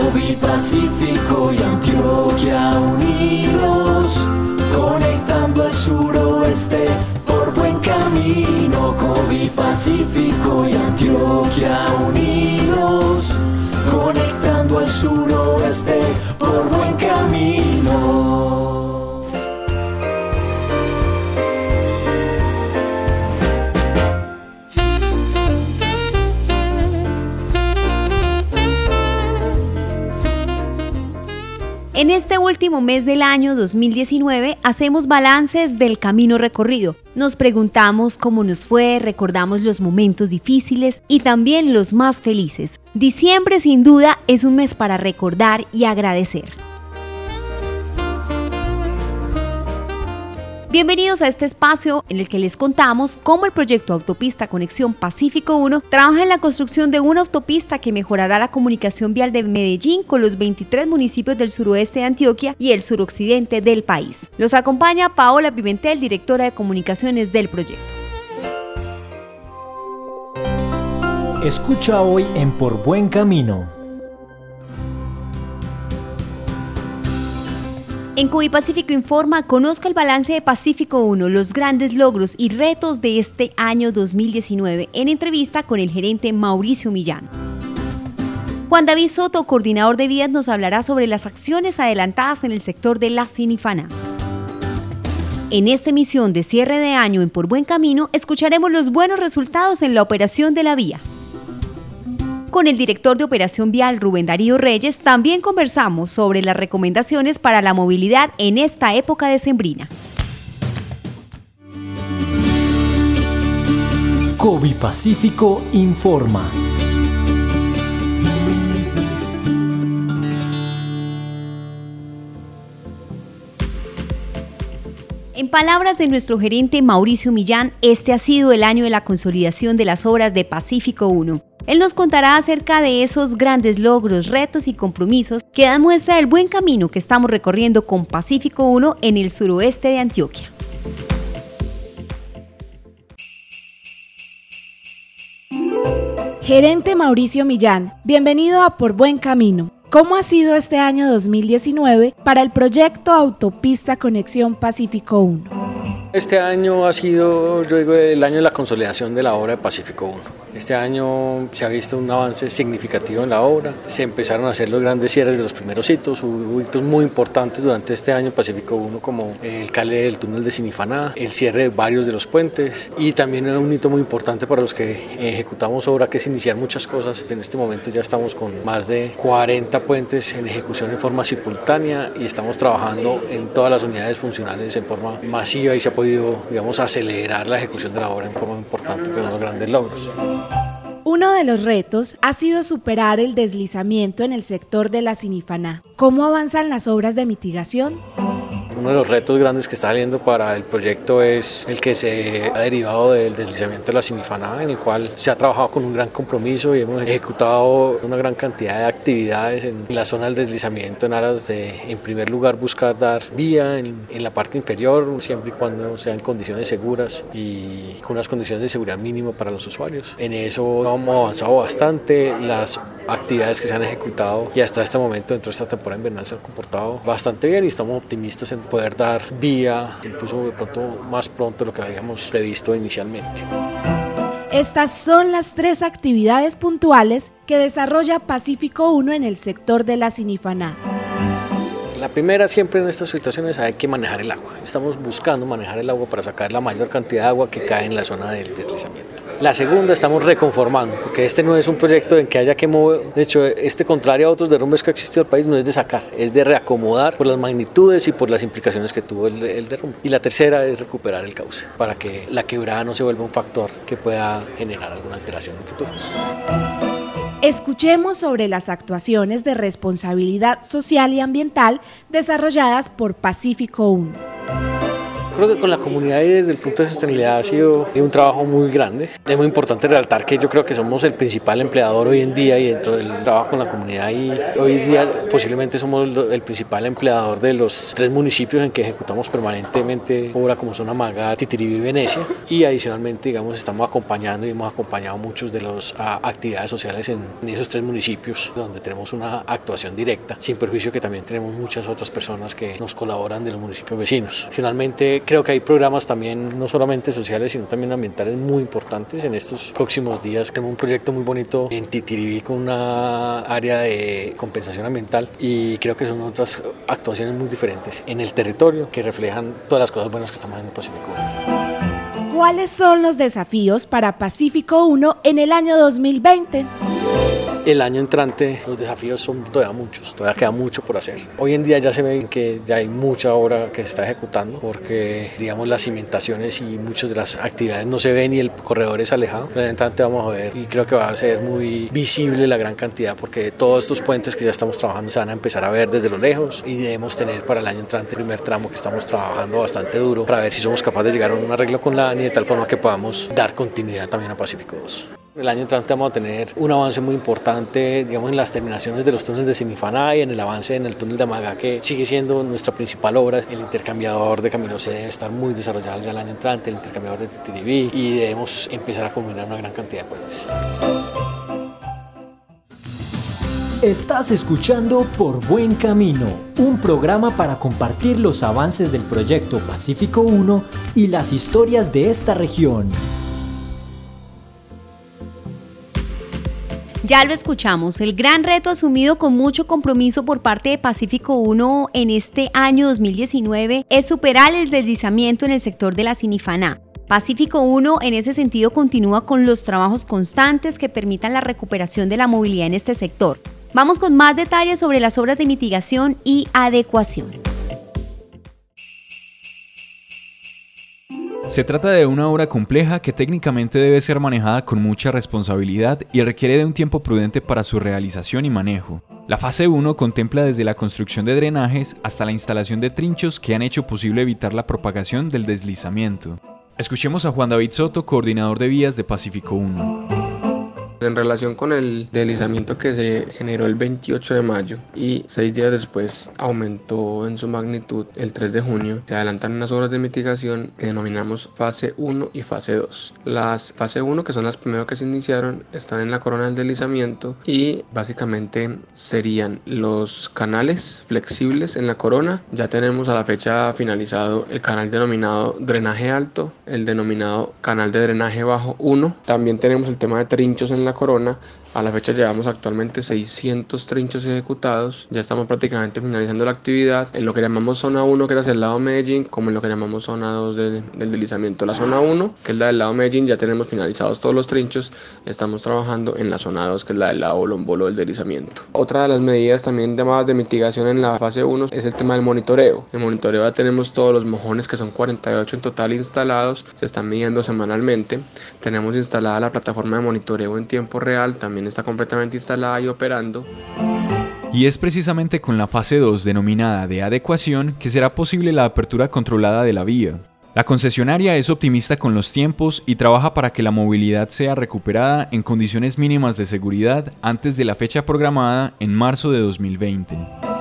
Covi, Pacífico y Antioquia unidos, conectando al suroeste por buen camino. Covi, Pacífico y Antioquia unidos, conectando al suroeste por buen camino. En este último mes del año 2019 hacemos balances del camino recorrido. Nos preguntamos cómo nos fue, recordamos los momentos difíciles y también los más felices. Diciembre sin duda es un mes para recordar y agradecer. Bienvenidos a este espacio en el que les contamos cómo el proyecto Autopista Conexión Pacífico 1 trabaja en la construcción de una autopista que mejorará la comunicación vial de Medellín con los 23 municipios del suroeste de Antioquia y el suroccidente del país. Los acompaña Paola Pimentel, directora de comunicaciones del proyecto. Escucha hoy en Por Buen Camino. En Covi Pacífico Informa, conozca el balance de Pacífico 1, los grandes logros y retos de este año 2019, en entrevista con el gerente Mauricio Millán. Juan David Soto, coordinador de vías, nos hablará sobre las acciones adelantadas en el sector de la Sinifaná. En esta emisión de cierre de año en Por Buen Camino, escucharemos los buenos resultados en la operación de la vía. Con el director de Operación Vial, Rubén Darío Reyes, también conversamos sobre las recomendaciones para la movilidad en esta época decembrina. Covi Pacífico Informa. En palabras de nuestro gerente Mauricio Millán, este ha sido el año de la consolidación de las obras de Pacífico 1. Él nos contará acerca de esos grandes logros, retos y compromisos que dan muestra del buen camino que estamos recorriendo con Pacífico 1 en el suroeste de Antioquia. Gerente Mauricio Millán, bienvenido a Por Buen Camino. ¿Cómo ha sido este año 2019 para el proyecto Autopista Conexión Pacífico 1? Este año ha sido, yo digo, el año de la consolidación de la obra de Pacífico 1. Este año se ha visto un avance significativo en la obra, se empezaron a hacer los grandes cierres de los primeros hitos, hubo hitos muy importantes durante este año en Pacífico 1 como el cale del túnel de Sinifaná, el cierre de varios de los puentes y también un hito muy importante para los que ejecutamos obra que es iniciar muchas cosas. En este momento ya estamos con más de 40 puentes en ejecución en forma simultánea y estamos trabajando en todas las unidades funcionales en forma masiva y se ha podido, digamos, acelerar la ejecución de la obra en forma importante, que son los grandes logros. Uno de los retos ha sido superar el deslizamiento en el sector de la Sinifaná. ¿Cómo avanzan las obras de mitigación? Uno de los retos grandes que está saliendo para el proyecto es el que se ha derivado del deslizamiento de la Sinifaná, en el cual se ha trabajado con un gran compromiso y hemos ejecutado una gran cantidad de actividades en la zona del deslizamiento en aras de, en primer lugar, buscar dar vía en la parte inferior, siempre y cuando sean condiciones seguras y con unas condiciones de seguridad mínima para los usuarios. En eso hemos avanzado bastante, las actividades que se han ejecutado y hasta este momento dentro de esta temporada invernal se han comportado bastante bien y estamos optimistas en poder dar vía, incluso de pronto más pronto de lo que habíamos previsto inicialmente. Estas son las 3 actividades puntuales que desarrolla Pacífico 1 en el sector de la Sinifaná. La primera, siempre en estas situaciones hay que manejar el agua. Estamos buscando manejar el agua para sacar la mayor cantidad de agua que cae en la zona del deslizamiento. La segunda, estamos reconformando, porque este no es un proyecto en que haya que mover. De hecho, contrario a otros derrumbes que ha existido en el país, no es de sacar, es de reacomodar por las magnitudes y por las implicaciones que tuvo el derrumbe. Y la tercera es recuperar el cauce, para que la quebrada no se vuelva un factor que pueda generar alguna alteración en el futuro. Escuchemos sobre las actuaciones de responsabilidad social y ambiental desarrolladas por Pacífico 1. creo que con la comunidad y desde el punto de sostenibilidad ha sido un trabajo muy grande. Es muy importante resaltar que yo creo que somos el principal empleador hoy en día y dentro del trabajo con la comunidad, y hoy en día posiblemente somos el principal empleador de los 3 municipios en que ejecutamos permanentemente obra como son Amagá, Titiribí y Venecia, y adicionalmente digamos estamos acompañando y hemos acompañado muchos de las actividades sociales en esos 3 municipios donde tenemos una actuación directa, sin perjuicio que también tenemos muchas otras personas que nos colaboran de los municipios vecinos. Finalmente creo que hay programas también no solamente sociales sino también ambientales muy importantes. En estos próximos días tenemos un proyecto muy bonito en Titiribí con una área de compensación ambiental, y creo que son otras actuaciones muy diferentes en el territorio que reflejan todas las cosas buenas que estamos haciendo en Pacífico 1. ¿Cuáles son los desafíos para Pacífico 1 en el año 2020? El año entrante los desafíos son todavía muchos, todavía queda mucho por hacer. Hoy en día ya se ve que ya hay mucha obra que se está ejecutando porque digamos las cimentaciones y muchas de las actividades no se ven y el corredor es alejado. El año entrante vamos a ver y creo que va a ser muy visible la gran cantidad porque todos estos puentes que ya estamos trabajando se van a empezar a ver desde lo lejos y debemos tener para el año entrante el primer tramo que estamos trabajando bastante duro para ver si somos capaces de llegar a un arreglo con la ANI de tal forma que podamos dar continuidad también a Pacífico 2. El año entrante vamos a tener un avance muy importante, digamos, en las terminaciones de los túneles de Sinifaná y en el avance en el túnel de Amagá, que sigue siendo nuestra principal obra. El intercambiador de Camilo C debe estar muy desarrollado ya el año entrante, el intercambiador de Titiribí, y debemos empezar a combinar una gran cantidad de puentes. Estás escuchando Por Buen Camino, un programa para compartir los avances del proyecto Pacífico 1 y las historias de esta región. Ya lo escuchamos, el gran reto asumido con mucho compromiso por parte de Pacífico 1 en este año 2019 es superar el deslizamiento en el sector de la Sinifaná. Pacífico 1 en ese sentido continúa con los trabajos constantes que permitan la recuperación de la movilidad en este sector. Vamos con más detalles sobre las obras de mitigación y adecuación. Se trata de una obra compleja que técnicamente debe ser manejada con mucha responsabilidad y requiere de un tiempo prudente para su realización y manejo. La fase 1 contempla desde la construcción de drenajes hasta la instalación de trinchos que han hecho posible evitar la propagación del deslizamiento. Escuchemos a Juan David Soto, coordinador de vías de Pacífico 1. En relación con el deslizamiento que se generó el 28 de mayo y 6 días después aumentó en su magnitud el 3 de junio, se adelantan unas obras de mitigación que denominamos fase 1 y fase 2. Las fase 1, que son las primeras que se iniciaron, están en la corona del deslizamiento y básicamente serían los canales flexibles en la corona. Ya tenemos a la fecha finalizado el canal denominado drenaje alto, el denominado canal de drenaje bajo 1. También tenemos el tema de trinchos en la corona. A la fecha llevamos actualmente 600 trinchos ejecutados. Ya estamos prácticamente finalizando la actividad en lo que llamamos zona 1, que era hacia el lado Medellín, como en lo que llamamos zona 2 del deslizamiento. La zona 1, que es la del lado Medellín, ya tenemos finalizados todos los trinchos. Estamos trabajando en la zona 2, que es la del lado Bolombolo del deslizamiento. Otra de las medidas también llamadas de mitigación en la fase 1 es el tema del monitoreo. En el monitoreo ya tenemos todos los mojones, que son 48 en total instalados. Se están midiendo semanalmente. Tenemos instalada la plataforma de monitoreo en tiempo real, también está completamente instalada y operando. Y es precisamente con la fase 2 denominada de adecuación que será posible la apertura controlada de la vía. La concesionaria es optimista con los tiempos y trabaja para que la movilidad sea recuperada en condiciones mínimas de seguridad antes de la fecha programada en marzo de 2020.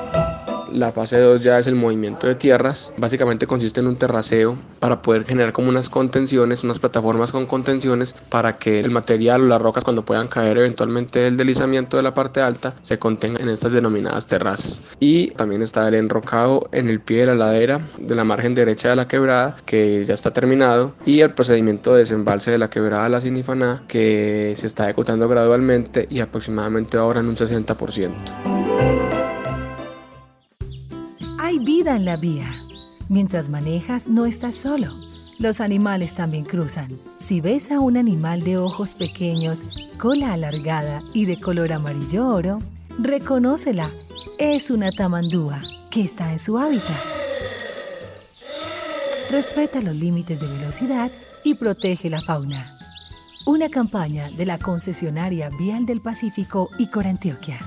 La fase 2 ya es el movimiento de tierras. Básicamente consiste en un terraceo para poder generar como unas contenciones, unas plataformas con contenciones para que el material o las rocas, cuando puedan caer eventualmente del deslizamiento de la parte alta, se contengan en estas denominadas terrazas. Y también está el enrocado en el pie de la ladera de la margen derecha de la quebrada, que ya está terminado, y el procedimiento de desembalse de la quebrada de la Sinifaná, que se está ejecutando gradualmente y aproximadamente ahora en un 60%. Hay vida en la vía. Mientras manejas, no estás solo. Los animales también cruzan. Si ves a un animal de ojos pequeños, cola alargada y de color amarillo oro, reconócela. Es una tamandúa que está en su hábitat. Respeta los límites de velocidad y protege la fauna. Una campaña de la concesionaria Vial del Pacífico y Corantioquia.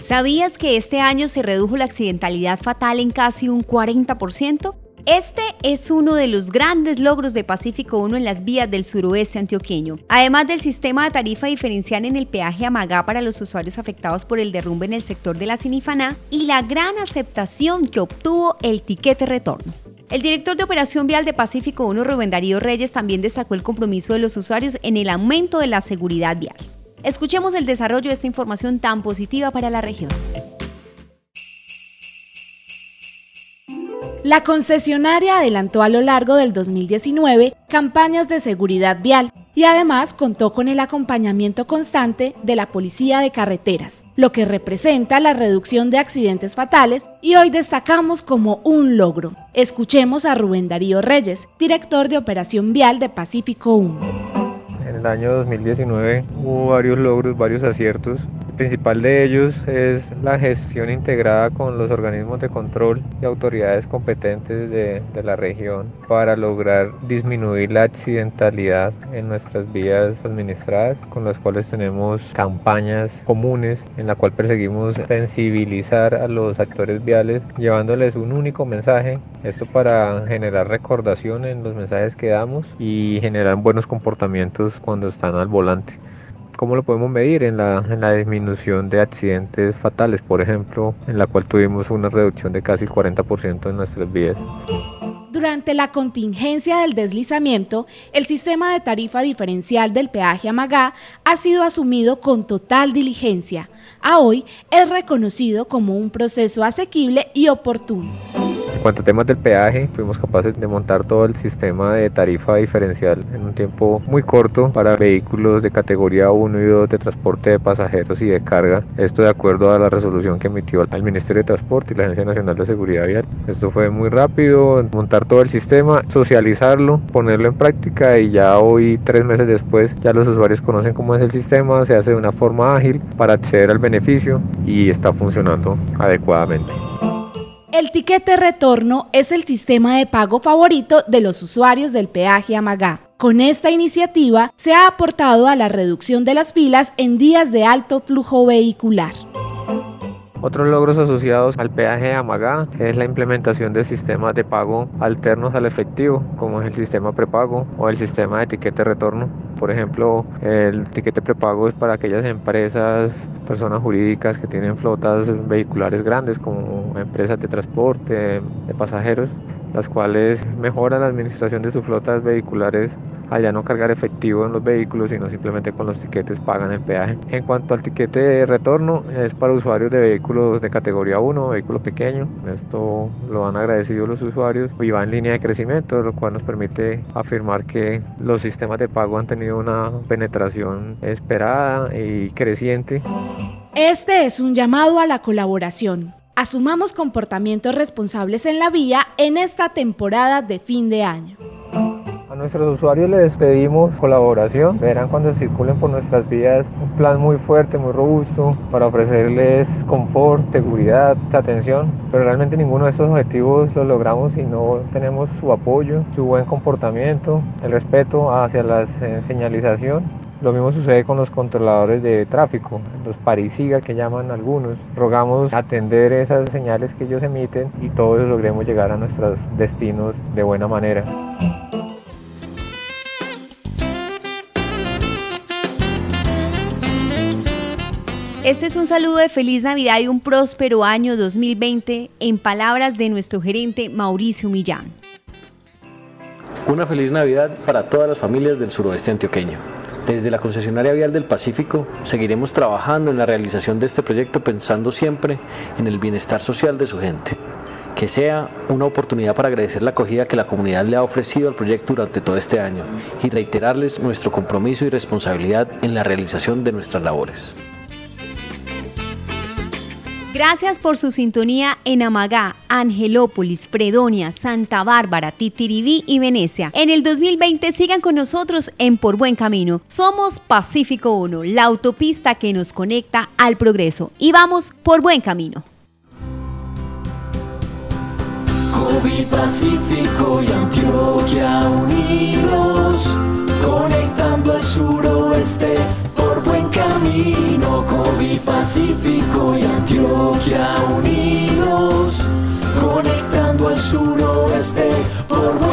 ¿Sabías que este año se redujo la accidentalidad fatal en casi un 40%? Este es uno de los grandes logros de Pacífico 1 en las vías del suroeste antioqueño. Además del sistema de tarifa diferencial en el peaje Amagá para los usuarios afectados por el derrumbe en el sector de la Sinifaná y la gran aceptación que obtuvo el tiquete retorno. El director de Operación Vial de Pacífico 1, Rubén Darío Reyes, también destacó el compromiso de los usuarios en el aumento de la seguridad vial. Escuchemos el desarrollo de esta información tan positiva para la región. La concesionaria adelantó a lo largo del 2019 campañas de seguridad vial y además contó con el acompañamiento constante de la Policía de Carreteras, lo que representa la reducción de accidentes fatales y hoy destacamos como un logro. Escuchemos a Rubén Darío Reyes, director de Operación Vial de Pacífico 1. En el año 2019 hubo varios logros, varios aciertos. El principal de ellos es la gestión integrada con los organismos de control y autoridades competentes de la región para lograr disminuir la accidentalidad en nuestras vías administradas, con las cuales tenemos campañas comunes en la cual perseguimos sensibilizar a los actores viales llevándoles un único mensaje, esto para generar recordación en los mensajes que damos y generar buenos comportamientos cuando están al volante. ¿Cómo lo podemos medir? En la disminución de accidentes fatales, por ejemplo, en la cual tuvimos una reducción de casi 40% en nuestras vías. Durante la contingencia del deslizamiento, el sistema de tarifa diferencial del peaje Amagá ha sido asumido con total diligencia. A hoy es reconocido como un proceso asequible y oportuno. En cuanto a temas del peaje, fuimos capaces de montar todo el sistema de tarifa diferencial en un tiempo muy corto para vehículos de categoría 1 y 2 de transporte de pasajeros y de carga. Esto de acuerdo a la resolución que emitió el Ministerio de Transporte y la Agencia Nacional de Seguridad Vial. Esto fue muy rápido, montar todo el sistema, socializarlo, ponerlo en práctica y ya hoy, 3 meses después, ya los usuarios conocen cómo es el sistema, se hace de una forma ágil para acceder al beneficio y está funcionando adecuadamente. El tiquete retorno es el sistema de pago favorito de los usuarios del peaje Amagá. Con esta iniciativa se ha aportado a la reducción de las filas en días de alto flujo vehicular. Otros logros asociados al peaje de Amagá es la implementación de sistemas de pago alternos al efectivo, como es el sistema prepago o el sistema de tiquete retorno. Por ejemplo, el tiquete prepago es para aquellas empresas, personas jurídicas que tienen flotas vehiculares grandes, como empresas de transporte, de pasajeros, las cuales mejoran la administración de sus flotas vehiculares al ya no cargar efectivo en los vehículos, sino simplemente con los tiquetes pagan el peaje. En cuanto al tiquete de retorno, es para usuarios de vehículos de categoría 1, vehículos pequeños. Esto lo han agradecido los usuarios y va en línea de crecimiento, lo cual nos permite afirmar que los sistemas de pago han tenido una penetración esperada y creciente. Este es un llamado a la colaboración. Asumamos comportamientos responsables en la vía en esta temporada de fin de año. A nuestros usuarios les pedimos colaboración. Verán cuando circulen por nuestras vías un plan muy fuerte, muy robusto para ofrecerles confort, seguridad, atención. Pero realmente ninguno de estos objetivos los logramos si no tenemos su apoyo, su buen comportamiento, el respeto hacia la señalización. Lo mismo sucede con los controladores de tráfico, los parisiga que llaman algunos. Rogamos atender esas señales que ellos emiten y todos logremos llegar a nuestros destinos de buena manera. Este es un saludo de feliz Navidad y un próspero año 2020 en palabras de nuestro gerente Mauricio Millán. Una feliz Navidad para todas las familias del suroeste antioqueño. Desde la Concesionaria Vial del Pacífico seguiremos trabajando en la realización de este proyecto pensando siempre en el bienestar social de su gente. Que sea una oportunidad para agradecer la acogida que la comunidad le ha ofrecido al proyecto durante todo este año y reiterarles nuestro compromiso y responsabilidad en la realización de nuestras labores. Gracias por su sintonía en Amagá, Angelópolis, Fredonia, Santa Bárbara, Titiribí y Venecia. En el 2020 sigan con nosotros en Por Buen Camino. Somos Pacífico 1, la autopista que nos conecta al progreso. Y vamos por buen camino. Covi, Pacífico y Antioquia unidos, conectando al suroeste por buen camino. Chocó, Pacífico y Antioquia unidos, conectando al suroeste por